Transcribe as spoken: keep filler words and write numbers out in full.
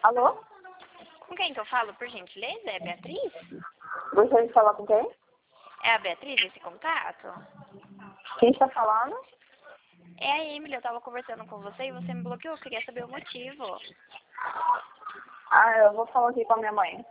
Alô? Com quem que eu falo, por gentileza? É a Beatriz? Gostaria de falar com quem? É a Beatriz esse contato? Quem está falando? É a Emily, eu tava conversando com você e você me bloqueou, eu queria saber o motivo. Ah, eu vou falar aqui com a minha mãe.